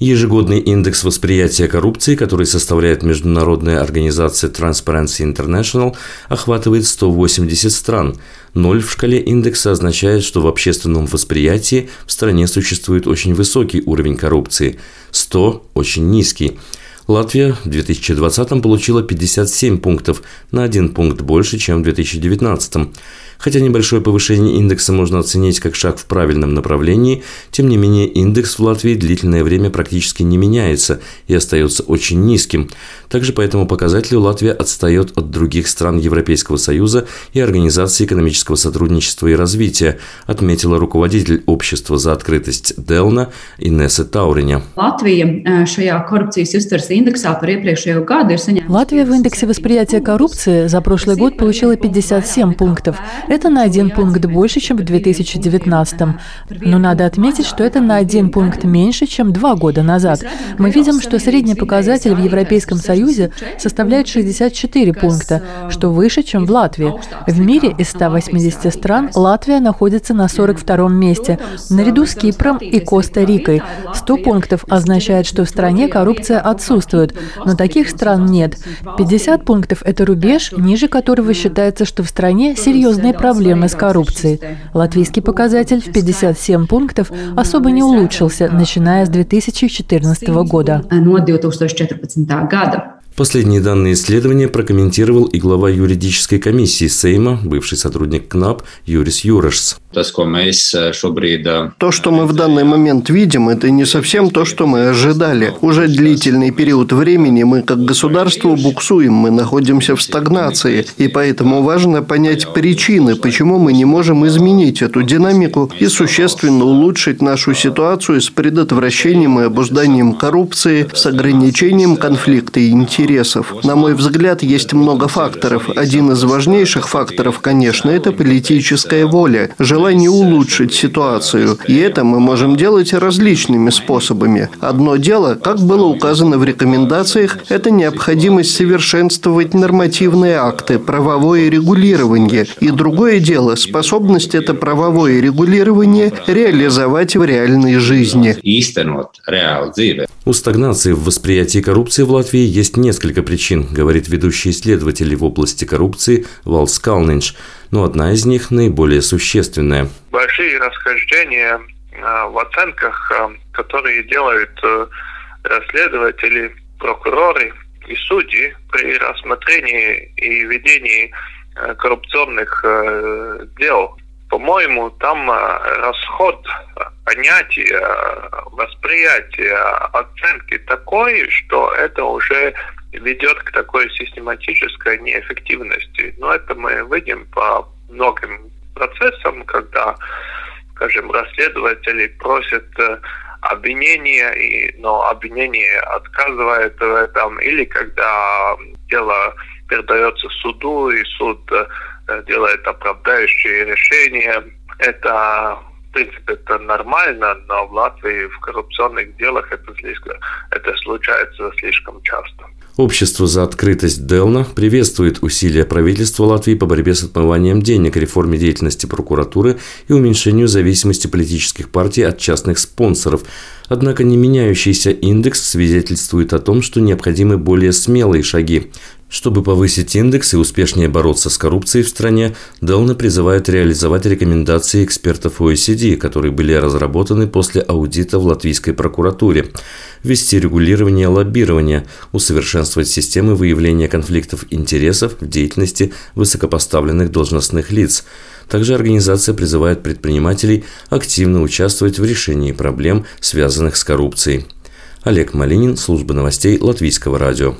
Ежегодный индекс восприятия коррупции, который составляет международная организация Transparency International, охватывает 180 стран. 0 в шкале индекса означает, что в общественном восприятии в стране существует очень высокий уровень коррупции, 100 – очень низкий. Латвия в 2020 получила 57 пунктов, на 1 пункт больше, чем в 2019. Хотя небольшое повышение индекса можно оценить как шаг в правильном направлении, тем не менее индекс в Латвии длительное время практически не меняется и остается очень низким. Также по этому показателю Латвия отстает от других стран Европейского Союза и Организации экономического сотрудничества и развития, отметила руководитель общества за открытость Делна Инесса Тауриня. Латвия в индексе восприятия коррупции за прошлый год получила 57 пунктов. Это на 1 пункт больше, чем в 2019. Но надо отметить, что это на 1 пункт меньше, чем 2 года назад. Мы видим, что средний показатель в Европейском Союзе составляет 64 пункта, что выше, чем в Латвии. В мире из 180 стран Латвия находится на 42-м месте, наряду с Кипром и Коста-Рикой. 100 пунктов означает, что в стране коррупция отсутствует, но таких стран нет. 50 пунктов – это рубеж, ниже которого считается, что в стране серьезные проблемы с коррупцией. Латвийский показатель в 57 пунктов особо не улучшился, начиная с 2014 года. Последние данные исследования прокомментировал и глава юридической комиссии Сейма, бывший сотрудник КНАП Юрис Юрашс. То, что мы в данный момент видим, это не совсем то, что мы ожидали. Уже длительный период времени мы как государство буксуем, мы находимся в стагнации. И поэтому важно понять причины, почему мы не можем изменить эту динамику и существенно улучшить нашу ситуацию с предотвращением и обузданием коррупции, с ограничением конфликта интересов. На мой взгляд, есть много факторов. Один из важнейших факторов, конечно, это политическая воля, желание улучшить ситуацию. И это мы можем делать различными способами. Одно дело, как было указано в рекомендациях, это необходимость совершенствовать нормативные акты, правовое регулирование. И другое дело, способность это правовое регулирование реализовать в реальной жизни. У стагнации в восприятии коррупции в Латвии есть несколько причин, говорит ведущий исследователь в области коррупции Валдс Калнинш, но одна из них наиболее существенная. Большие расхождения в оценках, которые делают следователи, прокуроры и судьи при рассмотрении и ведении коррупционных дел. По-моему, там расход понятия, восприятия, оценки такой, что это уже ведет к такой систематической неэффективности. Но это мы видим по многим процессам, когда, скажем, расследователи просят обвинения, но обвинение отказывает в этом, или когда дело передается суду, и суд делает оправдающие решения. Это, в принципе, это нормально, но в Латвии в коррупционных делах это случается слишком часто. Общество за открытость Делна приветствует усилия правительства Латвии по борьбе с отмыванием денег, реформе деятельности прокуратуры и уменьшению зависимости политических партий от частных спонсоров. Однако не меняющийся индекс свидетельствует о том, что необходимы более смелые шаги. Чтобы повысить индекс и успешнее бороться с коррупцией в стране, Делна призывает реализовать рекомендации экспертов OECD, которые были разработаны после аудита в латвийской прокуратуре, ввести регулирование лоббирования, усовершенствовать системы выявления конфликтов интересов в деятельности высокопоставленных должностных лиц. Также организация призывает предпринимателей активно участвовать в решении проблем, связанных с коррупцией. Олег Малинин, служба новостей Латвийского радио.